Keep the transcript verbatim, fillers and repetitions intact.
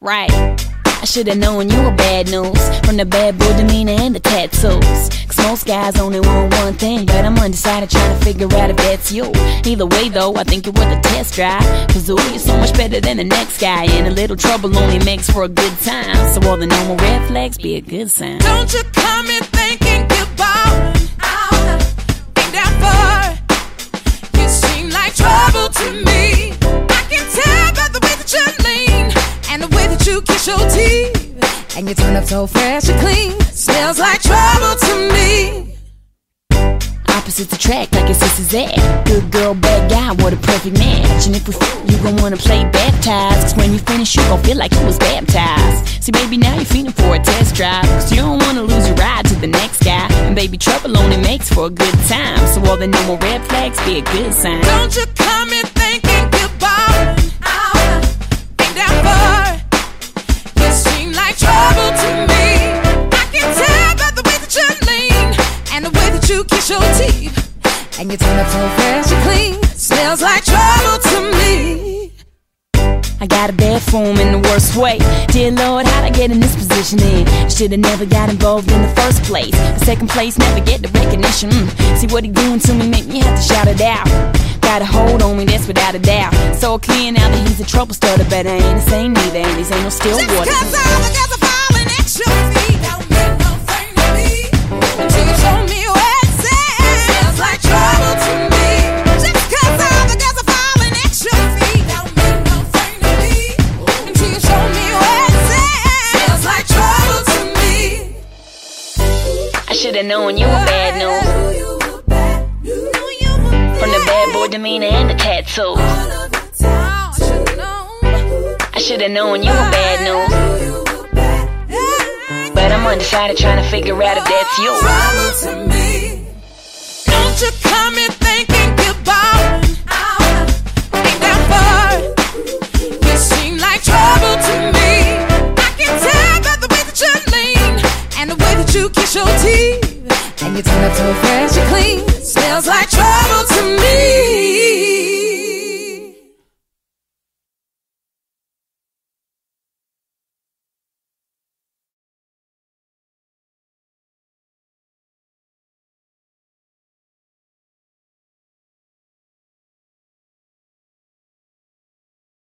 right. I should've known you were bad news, from the bad boy demeanor and the tattoos. Cause most guys only want one thing, but I'm undecided trying to figure out if that's you. Either way though, I think you're worth a test drive, cause ooh, you're so much better than the next guy, and a little trouble only makes for a good time. So all the normal red flags be a good sign. Don't you come in thinking you're ballin' out, ain't that far. You seem like trouble to me. I can tell by the way that you lean, and the way that you kiss your teeth, and you turn up so fresh and clean. Smells like trouble to me. Opposites attract like it's this is that. Good girl, bad guy, what a perfect match. And if we f***, you gon' wanna play baptized, cause when you finish you gon' feel like you was baptized. See baby, now you're feeling for a test drive, cause you don't wanna lose your ride to the next guy. And baby, trouble only makes for a good time, so all the normal red flags be a good sign. Don't you come in thinking you're ballin' out, ain't that far. You seem like trouble to me. I can tell by the way that you lean, and the way that you kiss your teeth, and you turn up so fresh and clean. Smells like trouble to me. I got a bad form in the worst way. Dear Lord, how'd I get in this position in? I should've never got involved in the first place. The second place, never get the recognition. mm. See what he doing to me, make me have to shout it out. Got a hold on me, that's without a doubt. So clear now that he's a trouble starter, but I ain't the same neither, and these ain't no still Just water. cause all the girls are falling at your feet don't mean no thing to me, until you show me where it's at. Smells like trouble to me. Just cause all the girls are falling at your feet don't mean no thing to me, until you show me where it's at. Smells like trouble to me. I should've known you were bad news, from the bad boy demeanor and the tattoos. I should've known you were bad news, but I'm undecided trying to figure out if that's you. Don't you come in